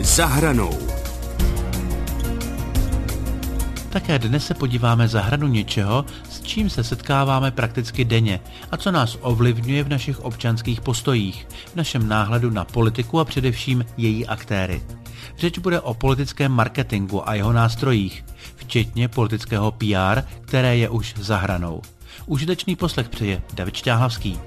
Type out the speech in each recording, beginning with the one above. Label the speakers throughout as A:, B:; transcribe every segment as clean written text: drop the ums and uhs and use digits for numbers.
A: Za hranou.
B: Také dnes se podíváme za hranu něčeho, s čím se setkáváme prakticky denně a co nás ovlivňuje v našich občanských postojích, v našem náhledu na politiku a především její aktéry. Řeč bude o politickém marketingu a jeho nástrojích, včetně politického PR, které je už za hranou. Užitečný poslech přeje David Šťáhlavský.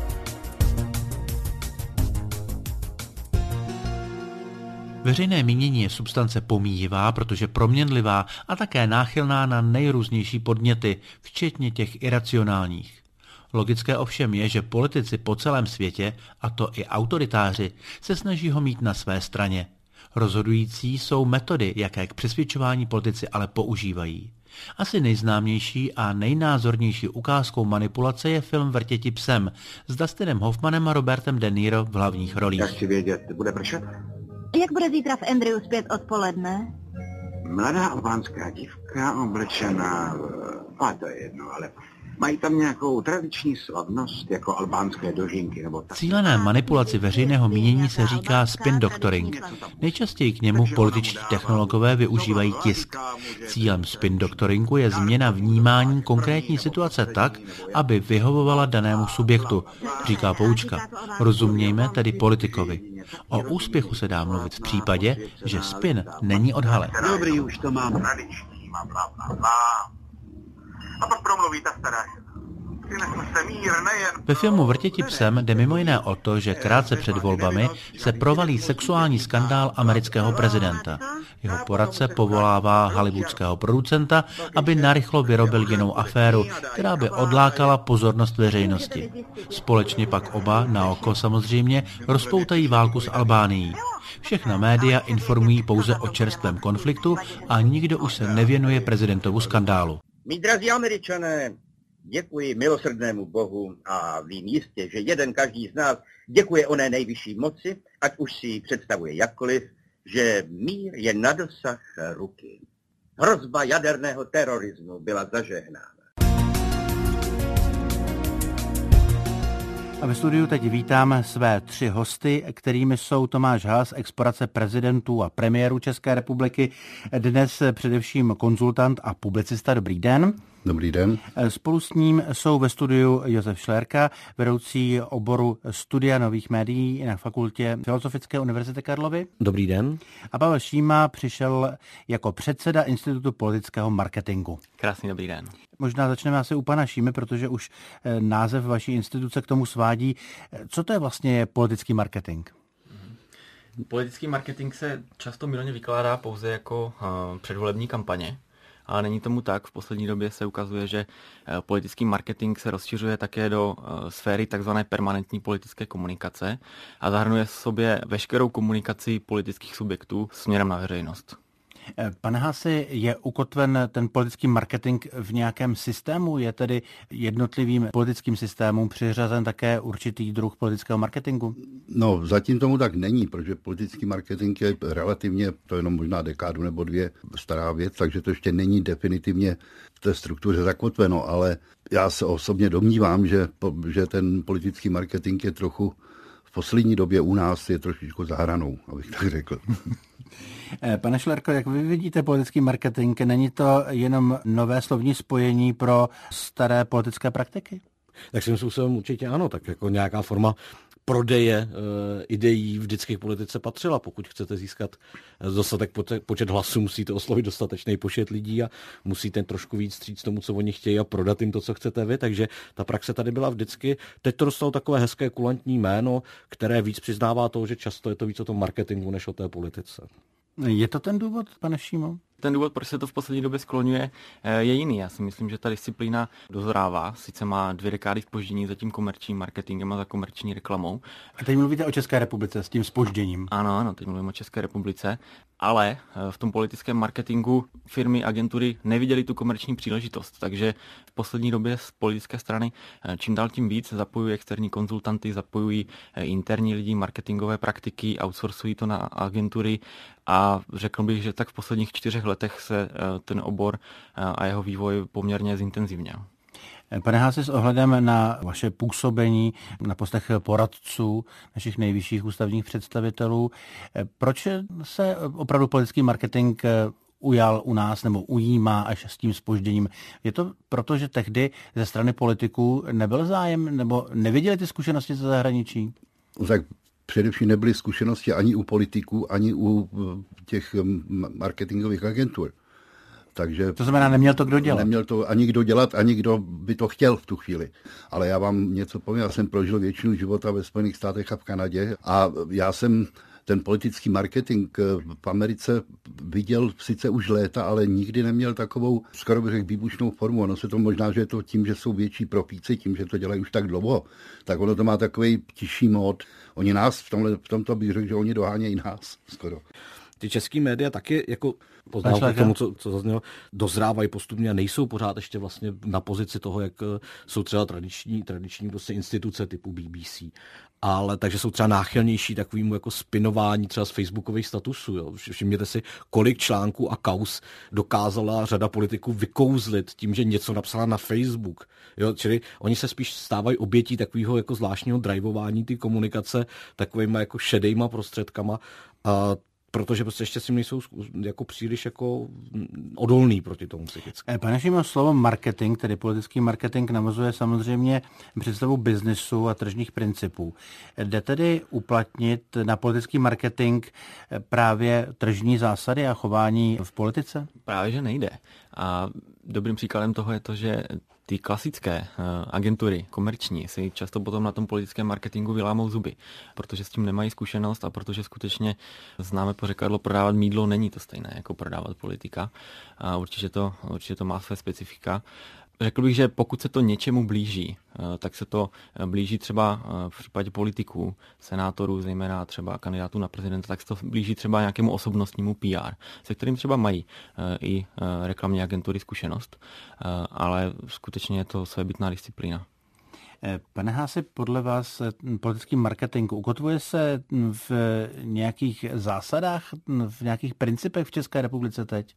B: Veřejné mínění je substance pomíjivá, protože proměnlivá a také náchylná na nejrůznější podněty, včetně těch iracionálních. Logické ovšem je, že politici po celém světě, a to i autoritáři, se snaží ho mít na své straně. Rozhodující jsou metody, jaké k přesvědčování politici ale používají. Asi nejznámější a nejnázornější ukázkou manipulace je film Vrtěti psem s Dustinem Hoffmanem a Robertem De Niro v hlavních rolích.
C: Já chci vědět, bude pršet?
D: Jak bude zítra v Andrews 5 odpoledne?
C: Mladá albánská dívka oblečená, a to je jedno, ale mají tam nějakou tradiční slavnost, jako albánské dožinky nebo tak.
B: Cílené manipulaci veřejného mínění se říká spin doctoring. Nejčastěji k němu političtí technologové využívají tisk. Cílem spin doctoringu je změna vnímání konkrétní situace tak, aby vyhovovala danému subjektu, říká poučka. Rozumějme tedy politikovi. O úspěchu se dá mluvit v případě, že spin není odhalen.
C: Dobrý, už to mám tradiční, mám bla, bla, bla. A pak promluví ta stará žena. Přinesl se mír nejen...
B: Ve filmu Vrtěti psem jde mimo jiné o to, že krátce před volbami se provalí sexuální skandál amerického prezidenta. Jeho poradce povolává hollywoodského producenta, aby narychlo vyrobil jinou aféru, která by odlákala pozornost veřejnosti. Společně pak oba, na oko samozřejmě, rozpoutají válku s Albánií. Všechna média informují pouze o čerstvém konfliktu a nikdo už se nevěnuje prezidentovu skandálu.
E: Mí drazí Američané, děkuji milosrdnému Bohu a vím jistě, že jeden každý z nás děkuje oné nejvyšší moci, ať už si ji představuje jakkoliv, že mír je na dosah ruky. Hrozba jaderného terorismu byla zažehnána.
B: A ve studiu teď vítám své 3 hosty, kterými jsou Tomáš Haas, ex-poradce prezidentů a premiérů České republiky, dnes především konzultant a publicista. Dobrý den.
F: Dobrý den.
B: Spolu s ním jsou ve studiu Josef Šlerka, vedoucí oboru studia nových médií na fakultě Filozofické univerzity Karlovy.
G: Dobrý den.
B: A Pavel Šíma přišel jako předseda Institutu politického marketingu.
G: Krásný dobrý den.
B: Možná začneme asi u pana Šímy, protože už název vaší instituce k tomu svádí. Co to je vlastně politický marketing?
G: Politický marketing se často mylně vykládá pouze jako předvolební kampaně, ale není tomu tak. V poslední době se ukazuje, že politický marketing se rozšiřuje také do sféry takzvané permanentní politické komunikace a zahrnuje v sobě veškerou komunikaci politických subjektů směrem na veřejnost.
B: Pane Haasi, je ukotven ten politický marketing v nějakém systému? Je tedy jednotlivým politickým systémům přiřazen také určitý druh politického marketingu?
F: No, zatím tomu tak není, protože politický marketing je relativně, to jenom možná dekádu nebo 2 stará věc, takže to ještě není definitivně v té struktuře zakotveno, ale já se osobně domnívám, že ten politický marketing je trochu v poslední době u nás je trošičku za hranou, abych tak řekl.
B: Pane Šlerko, jak vy vidíte politický marketing? Není to jenom nové slovní spojení pro staré politické praktiky?
H: Tak svým způsobem určitě ano, tak jako nějaká forma prodeje ideí vždycky v politice patřila. Pokud chcete získat dostatek počet hlasů, musíte oslovit dostatečný počet lidí a musíte trošku víc vstříc tomu, co oni chtějí a prodat jim to, co chcete vy. Takže ta praxe tady byla vždycky. Teď to dostalo takové hezké kulantní jméno, které víc přiznává toho, že často je to víc o tom marketingu než o té politice.
B: Je to ten důvod, pane Šímo?
G: Ten důvod, proč se to v poslední době skloňuje, je jiný. Já si myslím, že ta disciplína dozrává. Sice má 2 dekády zpoždění za tím komerčním marketingem a za komerční reklamou.
B: A teď mluvíte o České republice s tím zpožděním.
G: Ano, teď mluvím o České republice. Ale v tom politickém marketingu firmy, agentury neviděly tu komerční příležitost. Takže v poslední době z politické strany čím dál tím víc zapojují externí konzultanty, zapojují interní lidi, marketingové praktiky, outsourcují to na agentury a řekl bych, že tak v posledních 4 letech se ten obor a jeho vývoj poměrně zintenzivněl.
B: Pane Haasi, s ohledem na vaše působení na postech poradců našich nejvyšších ústavních představitelů, proč se opravdu politický marketing ujal u nás nebo ujímá až s tím zpožděním? Je to proto, že tehdy ze strany politiků nebyl zájem nebo neviděli ty zkušenosti ze zahraničí?
F: Tak především nebyly zkušenosti ani u politiků, ani u těch marketingových agentur. Takže
B: to znamená, neměl to kdo dělat?
F: Neměl to ani kdo dělat, ani kdo by to chtěl v tu chvíli. Ale já vám něco povím, já jsem prožil většinu života ve Spojených státech a v Kanadě a já jsem ten politický marketing v Americe viděl sice už léta, ale nikdy neměl takovou, skoro bych řekl, výbušnou formu. Ono se to možná, že je to tím, že jsou větší profíci, tím, že to dělají už tak dlouho, tak ono to má takový tichý mód. Oni nás, v tomto bych řekl, že oni dohánějí nás skoro.
H: Ty český média taky jako poznávám k tomu, co zaznělo, dozrávají postupně a nejsou pořád ještě vlastně na pozici toho, jak jsou třeba tradiční prostě instituce typu BBC. Ale takže jsou třeba náchylnější takovému jako spinování třeba z facebookových statusů. Jo. Všimněte si, kolik článků a kauz dokázala řada politiků vykouzlit tím, že něco napsala na Facebook. Jo. Čili oni se spíš stávají obětí takového jako zvláštního drivování ty komunikace takovýma jako šedejma prostředkama. A protože prostě ještě si nejsou jako příliš jako odolný proti tomu psychicky.
B: Pane Šimo, slovo marketing, tedy politický marketing, navazuje samozřejmě představu biznesu a tržních principů. Jde tedy uplatnit na politický marketing právě tržní zásady a chování v politice?
G: Právě, že nejde. A dobrým příkladem toho je to, že ty klasické agentury, komerční, si často potom na tom politickém marketingu vylámou zuby, protože s tím nemají zkušenost a protože skutečně známe pořekadlo, prodávat mýdlo není to stejné jako prodávat politika. A určitě to má své specifika. Řekl bych, že pokud se to něčemu blíží, tak se to blíží třeba v případě politiků, senátorů, zejména třeba kandidátů na prezidenta, tak se to blíží třeba nějakému osobnostnímu PR, se kterým třeba mají i reklamní agentury zkušenost, ale skutečně je to svébytná disciplína.
B: Pane Haasi, podle vás politický marketing ukotvuje se v nějakých zásadách, v nějakých principech v České republice teď?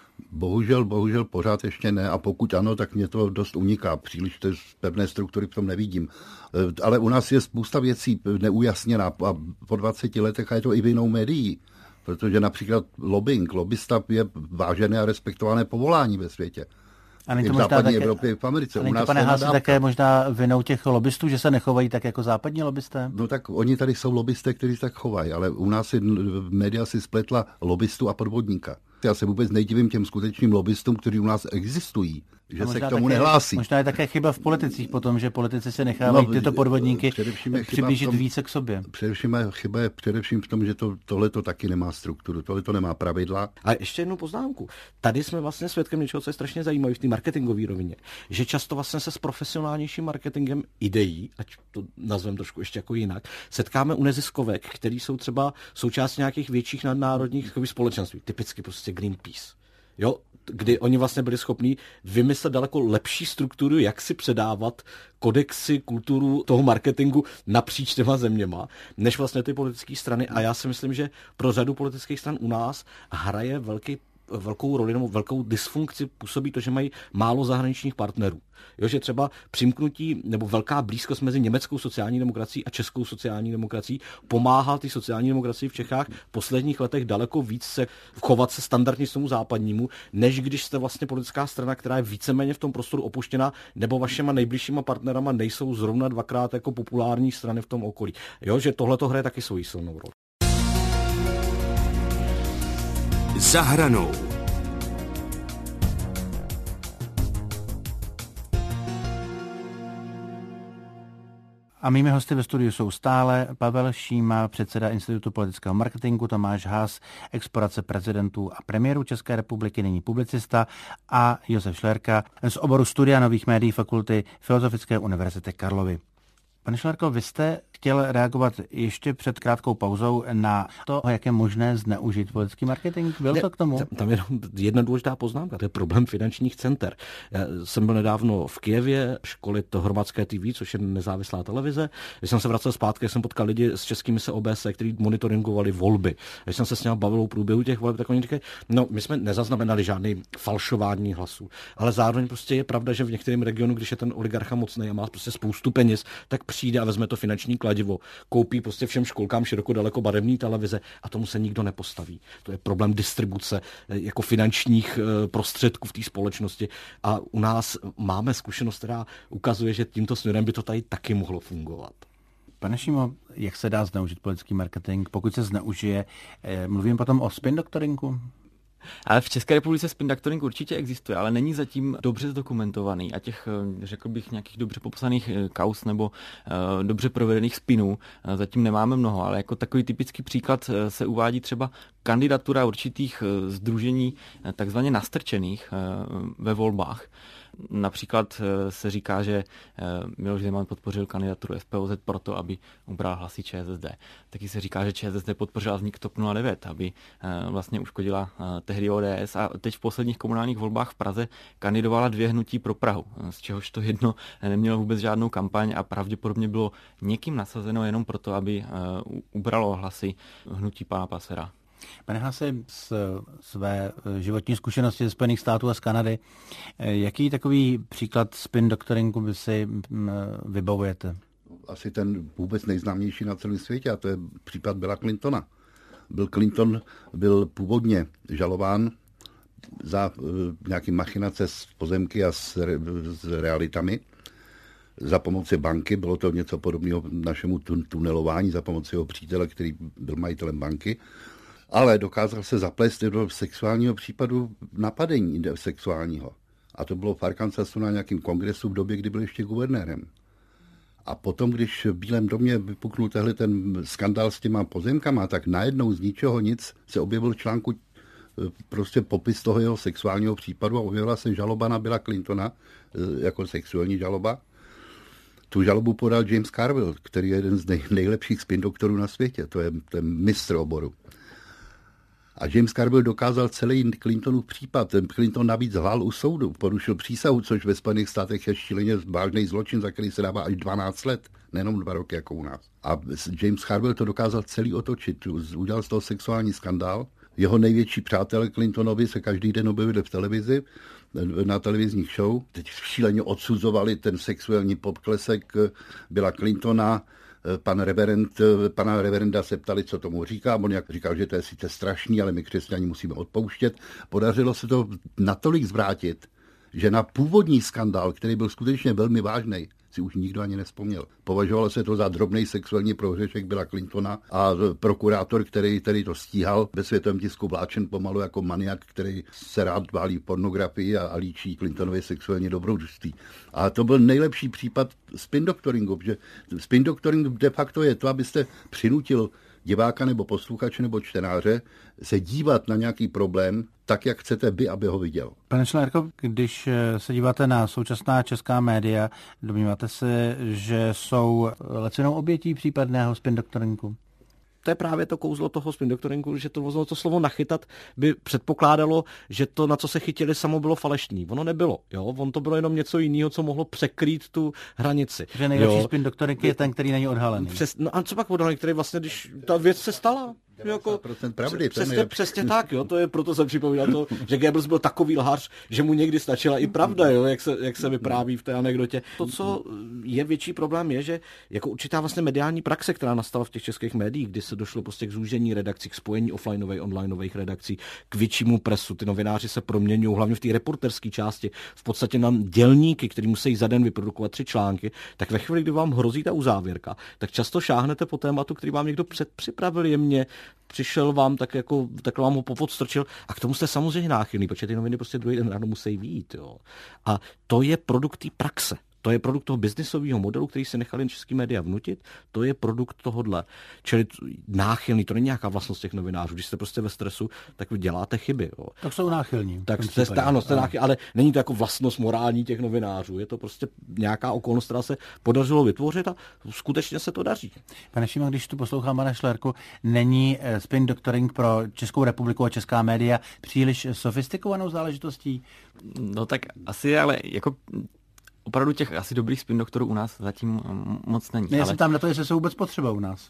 F: Bohužel pořád ještě ne a pokud ano, tak mě to dost uniká. Příliš té pevné struktury v tom nevidím. Ale u nás je spousta věcí neujasněná a po 20 letech a je to i vinou médií. Protože například lobbysta je vážené a respektované povolání ve světě.
B: A není
F: to
B: v
F: západní
B: také,
F: Evropě, v Americe.
B: A není to, pane Haasi, také možná vinou těch lobbystů, že se nechovají tak jako západní lobbysté?
F: No tak oni tady jsou lobbysté, kteří tak chovají, ale u nás média si spletla lobbystu a podvodníka. Já se vůbec nejdivím těm skutečným lobbystům, kteří u nás existují, že se k tomu nehlásí.
B: Možná je také chyba v politicích potom, že politici se nechávají tyto podvodníky přiblížit více k sobě.
F: Především chyba je v tom, že tohle to taky nemá strukturu, tohle to nemá pravidla.
H: A ještě jednu poznámku. Tady jsme vlastně svědkem něčeho, co je strašně zajímavé v té marketingové rovině, že často vlastně se s profesionálnějším marketingem ideí, ať to nazveme trošku ještě jako jinak, setkáme u neziskovek, který jsou třeba součástí nějakých větších nadnárodních společenství, typicky prostě Greenpeace. Jo, kdy oni vlastně byli schopní vymyslet daleko lepší strukturu, jak si předávat kodexy, kulturu toho marketingu napříč těma zeměma, než vlastně ty politické strany. A já si myslím, že pro řadu politických stran u nás hraje velkou roli nebo velkou dysfunkci působí to, že mají málo zahraničních partnerů. Jo, že třeba přimknutí nebo velká blízkost mezi německou sociální demokracií a českou sociální demokracií pomáhá ty sociální demokracii v Čechách v posledních letech daleko víc se chovat se standardně k tomu západnímu, než když jste vlastně politická strana, která je víceméně v tom prostoru opuštěná, nebo vašima nejbližšíma partnerama nejsou zrovna dvakrát jako populární strany v tom okolí. Jo, že tohle to hraje taky svoji silnou roli.
A: Za hranou.
B: A mými hosty ve studiu jsou stále Pavel Šíma, předseda Institutu politického marketingu, Tomáš Haas, ex-poradce prezidentů a premiérů České republiky, nyní publicista, a Josef Šlerka z oboru studia nových médií Fakulty Filozofické univerzity Karlovy. Pane Šlerko, vy jste chtěl reagovat ještě před krátkou pauzou na to, jak je možné zneužít politický marketing. Byl to k tomu?
H: Tam je jedna důležitá poznámka, to je problém finančních center. Já jsem byl nedávno v Kyjevě školit Hromadské TV, což je nezávislá televize. Když jsem se vracel zpátky, jsem potkal lidi z českými se OBS, kteří monitoringovali volby. Když jsem se s nimi bavil o průběhu těch voleb, tak oni říkají, no my jsme nezaznamenali žádný falšování hlasů, ale zároveň prostě je pravda, že v některém regionu, když je ten oligarcha mocný a má prostě spoustu peněz, tak přijde a vezme to finanční kladivo, koupí prostě všem školkám široko daleko barevné televize a tomu se nikdo nepostaví. To je problém distribuce jako finančních prostředků v té společnosti a u nás máme zkušenost, která ukazuje, že tímto směrem by to tady taky mohlo fungovat.
B: Pane Šímo, jak se dá zneužít politický marketing? Pokud se zneužije, mluvím potom o spin doktoringu?
G: Ale v České republice spin doctoring určitě existuje, ale není zatím dobře zdokumentovaný a těch, řekl bych, nějakých dobře popsaných kauz nebo dobře provedených spinů zatím nemáme mnoho, ale jako takový typický příklad se uvádí třeba kandidatura určitých sdružení takzvaně nastrčených ve volbách. Například se říká, že Miloš Zeman podpořil kandidaturu SPOZ proto, aby ubral hlasy ČSSD. Taky se říká, že ČSSD podpořila vznik TOP 09, aby vlastně uškodila tehdy ODS a teď v posledních komunálních volbách v Praze kandidovala 2 hnutí pro Prahu, z čehož to jedno nemělo vůbec žádnou kampaň a pravděpodobně bylo někým nasazeno jenom proto, aby ubralo hlasy hnutí pana Passera.
B: Pane Hasi, z své životní zkušenosti ze Spojených států a z Kanady, jaký takový příklad spin doktoringu by si vybavujete?
F: Asi ten vůbec nejznámější na celém světě, a to je případ Billa Clintona. Bill Clinton byl původně žalován za nějaké machinace s pozemky a s realitami za pomoci banky. Bylo to něco podobného našemu tunelování za pomoci jeho přítele, který byl majitelem banky. Ale dokázal se zaplést do sexuálního případu napadení sexuálního. A to bylo v Arkansasu na nějakém kongresu v době, kdy byl ještě guvernérem. A potom, když v Bílém domě vypuknul tehle ten skandál s těma pozemkama, tak najednou z ničeho nic se objevil v článku prostě popis toho jeho sexuálního případu a objevila se žaloba na Billa Clintona jako sexuální žaloba. Tu žalobu podal James Carville, který je jeden z nejlepších spin doktorů na světě. To je mistr oboru. A James Carville dokázal celý Clintonův případ. Ten Clinton navíc lhal u soudu, porušil přísahu, což ve Spojených státech je šíleně vážný zločin, za který se dává až 12 let, nejenom 2 roky jako u nás. A James Carville to dokázal celý otočit, udělal z toho sexuální skandál. Jeho největší přátelé Clintonovi se každý den objevili v televizi, na televizních show. Teď šíleně odsuzovali ten sexuální podklesek Billa Clintona. Pana reverenda se ptali, co tomu říká. On jak říkal, že to je sice strašný, ale my křesťani musíme odpouštět. Podařilo se to natolik zvrátit, že na původní skandál, který byl skutečně velmi vážný, si už nikdo ani nevzpomněl. Považovalo se to za drobný sexuální prohřešek Billa Clintona a prokurátor, který to stíhal, ve světovém tisku vláčen pomalu jako maniak, který se rád válí pornografii a líčí Clintonově sexuální dobrodružství. A to byl nejlepší případ spin doktoringu, že spin doktoring de facto je to, abyste přinutil diváka nebo posluchače nebo čtenáře se dívat na nějaký problém tak, jak chcete vy, aby ho viděl.
B: Pane Šlerko, když se díváte na současná česká média, domníváte se, že jsou lacinou obětí případného spin doktoringu?
H: To je právě to kouzlo toho spin doktoringu, že to slovo nachytat by předpokládalo, že to, na co se chytili, samo bylo falešný. Ono nebylo. Jo? On to bylo jenom něco jiného, co mohlo překrýt tu hranici.
B: Že nejlepší spin doktoring je ten, který není odhalený.
H: No a co pak odhalený, který vlastně, když ta věc se stala? Jako,
F: pravdy,
H: přesně tak, jo, to je, proto jsem připomínal to, že Goebbels byl takový lhář, že mu někdy stačila i pravda, jo, jak se vypráví v té anekdotě. To, co je větší problém, je, že jako určitá vlastně mediální praxe, která nastala v těch českých médiích, kdy se došlo prostě k zúžení redakcí, k spojení offlineových, onlineových redakcí, k většímu presu. Ty novináři se proměňují, hlavně v té reporterské části, v podstatě na dělníky, kteří musí za den vyprodukovat 3 články, tak ve chvíli, kdy vám hrozí ta uzávěrka, tak často šáhnete po tématu, který vám někdo předpřipravil jemně, přišel vám tak vám ho popodstrčil a k tomu jste samozřejmě náchylný, protože ty noviny prostě druhý den ráno musí vyjít. Jo. A to je produkt té praxe. To je produkt toho biznisového modelu, který si nechali český média vnutit, to je produkt tohodle. Čili náchylný, to není nějaká vlastnost těch novinářů. Když jste prostě ve stresu, tak vy děláte chyby. Jo.
B: Tak jsou náchylní.
H: Tak jste náchylní, ale není to jako vlastnost morální těch novinářů. Je to prostě nějaká okolnost, která se podařilo vytvořit a skutečně se to daří.
B: Pane Šíma, když tu poslouchám, pane Šlerku, není spin doctoring pro Českou republiku a česká média příliš sofistikovanou záležitostí?
G: No tak asi, ale jako opravdu těch asi dobrých spin doktorů u nás zatím moc není.
B: Já se ptám na to, jestli jsou vůbec potřeba u nás.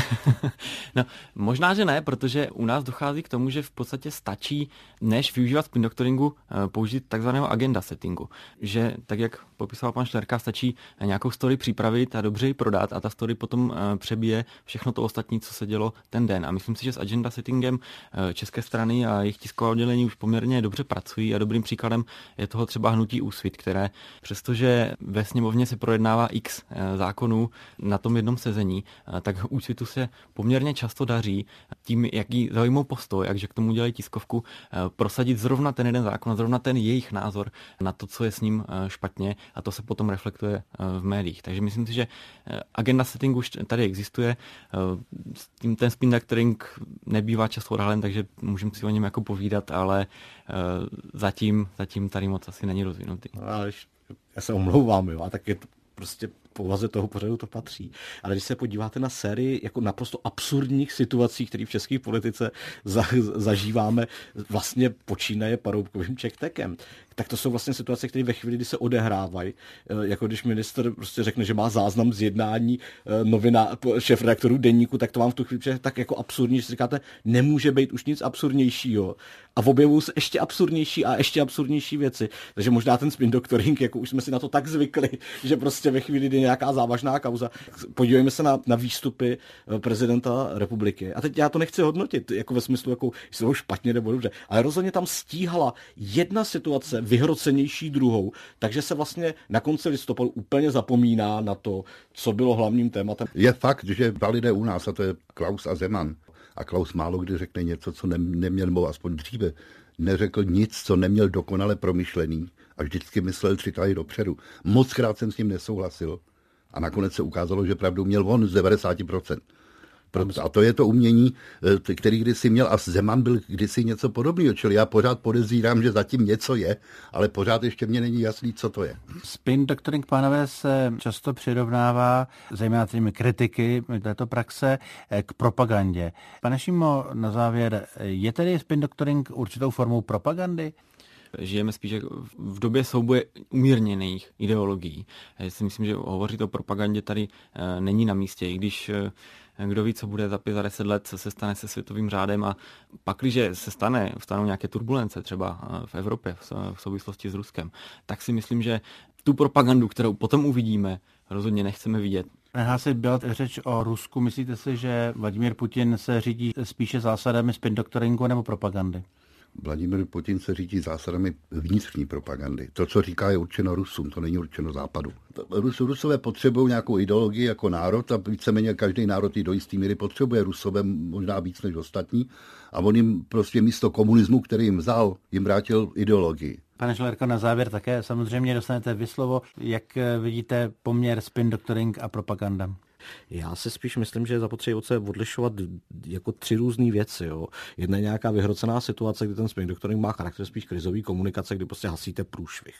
G: No, možná, že ne, protože u nás dochází k tomu, že v podstatě stačí, než využívat spin doctoringu, použít takzvaného agenda settingu. Že, tak jak popisoval pan Šlerka, stačí nějakou story připravit a dobře ji prodat a ta story potom přebije všechno to ostatní, co se dělo ten den. A myslím si, že s agenda settingem české strany a jejich tiskové oddělení už poměrně dobře pracují a dobrým příkladem je toho třeba hnutí Úsvit, které přestože ve sněmovně se projednává x zákonů na tom jednom sezení, tak Úsvitu se poměrně často daří tím, jaký zaujmou postoj, jakže k tomu dělají tiskovku, prosadit zrovna ten jeden zákon, zrovna ten jejich názor na to, co je s ním špatně a to se potom reflektuje v médiích. Takže myslím si, že agenda setting už tady existuje, ten spin doctoring nebývá často odhalen, takže můžeme si o něm jako povídat, ale zatím tady moc asi není rozvinutý.
H: Já se omlouvám, jo, a tak je to prostě povaze toho pořadu to patří. Ale když se podíváte na sérii jako naprosto absurdních situací, které v české politice zažíváme, vlastně počínaje Paroubkovým čektekem, tak to jsou vlastně situace, které ve chvíli, kdy se odehrávají, jako když ministr prostě řekne, že má záznam z jednání šéfredaktorů deníku, tak to vám v tu chvíli přijde tak jako absurdní, že si říkáte, nemůže být už nic absurdnějšího. A objevují se ještě absurdnější a ještě absurdnější věci. Takže možná ten spin doctoring, jako už jsme si na to tak zvykli, že prostě ve chvíli, kdy nějaká závažná kauza. Podívejme se na výstupy prezidenta republiky. A teď já to nechci hodnotit, jako ve smyslu, jako jestli to špatně nebo dobře, ale rozhodně tam stíhala jedna situace vyhrocenější druhou, takže se vlastně na konci listopadu úplně zapomíná na to, co bylo hlavním tématem.
F: Je fakt, že dva lidé u nás, a to je Klaus a Zeman, a Klaus málo kdy řekne něco, co neměl, nebo aspoň dříve, neřekl nic, co neměl dokonale promyšlený a vždycky myslel 3 tahy dopředu. Mockrát jsem s ním nesouhlasil a nakonec se ukázalo, že pravdu měl on z 90%. A to je to umění, který kdysi měl, a Zeman byl kdysi něco podobného, čili já pořád podezírám, že zatím něco je, ale pořád ještě mě není jasný, co to je.
B: Spin doctoring, pánové, se často přirovnává, zejména těmi kritiky této praxe, k propagandě. Pane Šimo, na závěr, je tedy spin doctoring určitou formou propagandy?
G: Žijeme spíš v době souboje umírněných ideologií. Já si myslím, že hovořit o propagandě tady není na místě, i když kdo ví, co bude za 5, za 10 let, co se stane se světovým řádem a pakliže se stanou nějaké turbulence třeba v Evropě v souvislosti s Ruskem, tak si myslím, že tu propagandu, kterou potom uvidíme, rozhodně nechceme vidět.
B: Asi byla řeč o Rusku. Myslíte si, že Vladimír Putin se řídí spíše zásadami spin doctoringu nebo propagandy?
F: Vladimír Putin se řídí zásadami vnitřní propagandy. To, co říká, je určeno Rusům, to není určeno Západu. Rusové potřebují nějakou ideologii jako národ a víceméně každý národ ji do jistý míry potřebuje. Rusové možná víc než ostatní a on jim prostě místo komunismu, který jim vzal, jim vrátil ideologii.
B: Pane Šlerko, na závěr také samozřejmě dostanete vy slovo. Jak vidíte poměr spin doctoring a propaganda?
H: Já si spíš myslím, že je zapotřebí od sebe odlišovat jako 3 různé věci. Jo. Jedna je nějaká vyhrocená situace, kdy ten spin doctoring má charakter spíš krizový komunikace, kdy prostě hasíte průšvih.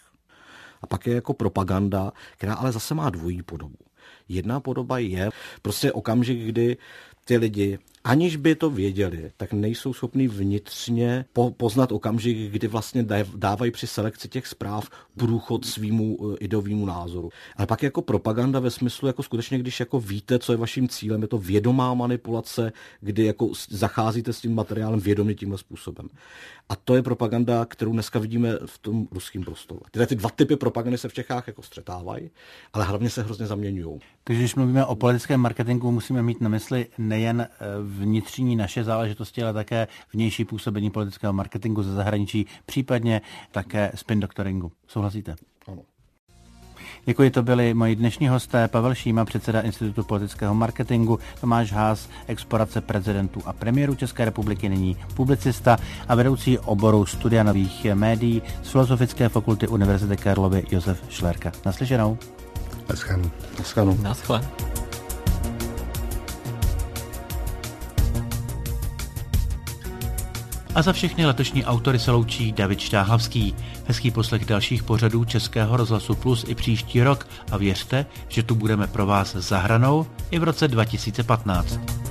H: A pak je jako propaganda, která ale zase má dvojí podobu. Jedna podoba je prostě okamžik, kdy ty lidi, aniž by to věděli, tak nejsou schopni vnitřně poznat okamžik, kdy vlastně dávají při selekci těch zpráv průchod svýmu ideovému názoru. Ale pak jako propaganda ve smyslu, jako skutečně, když jako víte, co je vaším cílem, je to vědomá manipulace, kdy jako zacházíte s tím materiálem vědomě tímhle způsobem. A to je propaganda, kterou dneska vidíme v tom ruském prostoru. Ty 2 typy propagandy se v Čechách jako střetávají, ale hlavně se hrozně zaměňují.
B: Takže když mluvíme o politickém marketingu, musíme mít na mysli nejen vnitřní naše záležitosti, ale také vnější působení politického marketingu ze zahraničí, případně také spin doctoringu. Souhlasíte?
H: Ano.
B: Děkuji, to byli moji dnešní hosté, Pavel Šíma, předseda Institutu politického marketingu, Tomáš Haas, ex-poradce prezidentů a premiérů České republiky, nyní publicista a vedoucí oboru studia nových médií z Filozofické fakulty Univerzity Karlovy Josef Šlerka. Naslyšenou.
H: Naschledanou.
G: Naschle.
B: A za všechny letošní autory se loučí David Štáhlavský. Hezký poslech dalších pořadů Českého rozhlasu Plus i příští rok a věřte, že tu budeme pro vás za hranou i v roce 2015.